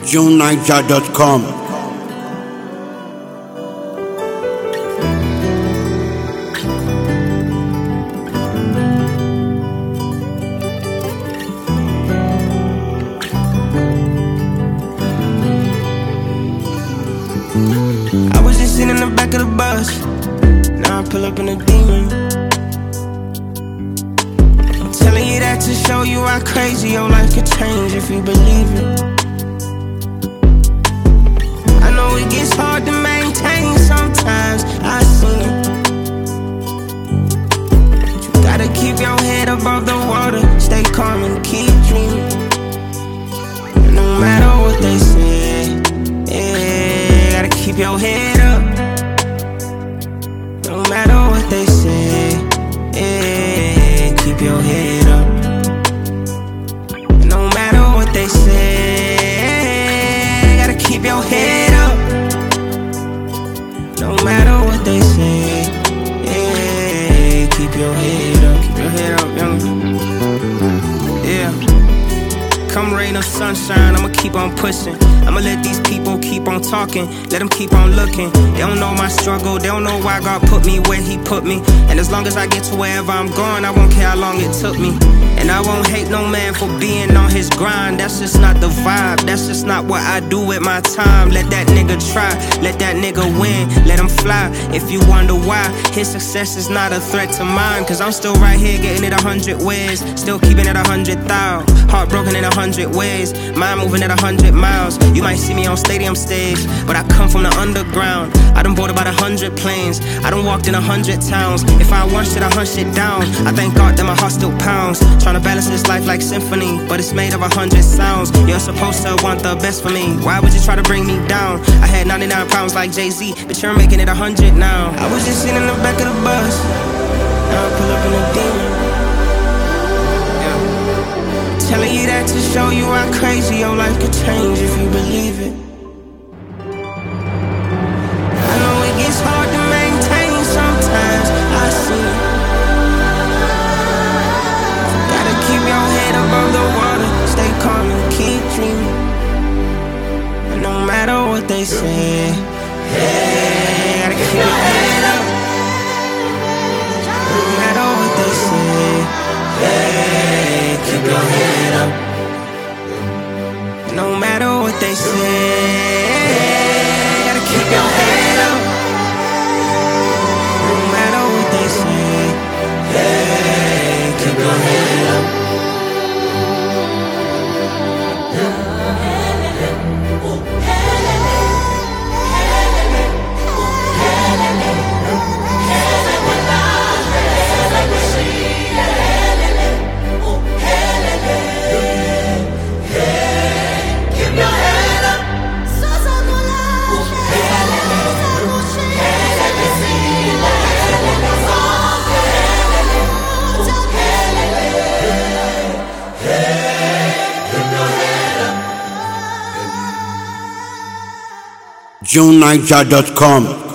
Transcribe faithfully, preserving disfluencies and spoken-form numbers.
June Niger dot com. I was just sitting in the back of the bus. Now I pull up in a demon. I'm telling you that to show you how crazy your life could change if you believe it. I know it gets hard to maintain sometimes, I seen it. You gotta keep your head above the water, stay calm and keep dreaming. And no matter what they say, yeah, gotta keep your head up. No matter what they say, yeah, keep your head up. No matter what they say, gotta keep your head up. No matter what they say, yeah, keep your head up. Keep your head up, young. Yeah. Come rain or sunshine, I'ma keep on pushing. I'ma let these people keep on talking, let them keep on looking. They don't know my struggle, they don't know why God put me where he put me. And as long as I get to wherever I'm going, I won't care how long it took me. And I won't hate no man for being on his grind. That's just not the vibe, that's just not what I do with my time. Let that nigga try, let that nigga win, let him fly. If you wonder why, his success is not a threat to mine. Cause I'm still right here getting it a hundred ways, still keeping it a hundred thou. Heartbroken in a hundred ways, mind moving at a hundred miles. You might see me on stadium stage, but I come from the underground. I done bought about a hundred planes, I done walked in a hundred towns. If I want shit, I hunt shit down. I thank God that my heart still pounds. Trying to balance this life like symphony, but it's made of a hundred sounds. You're supposed to want the best for me, why would you try to bring me down? I had ninety-nine pounds like Jay-Z, but you're making it a hundred now. I was just sitting in the back of the bus, now I pull up in a demon. Telling you that to show you how crazy your life could change if you believe it. I know it gets hard to maintain sometimes, I see it. You gotta keep your head above the water, stay calm and keep dreaming. And no matter what they say, yeah, gotta keep your head up. No matter what they say, yeah, keep your head up. No matter what they say, gotta keep your head up. No matter what they say, yeah, keep your head up. June Niger dot com.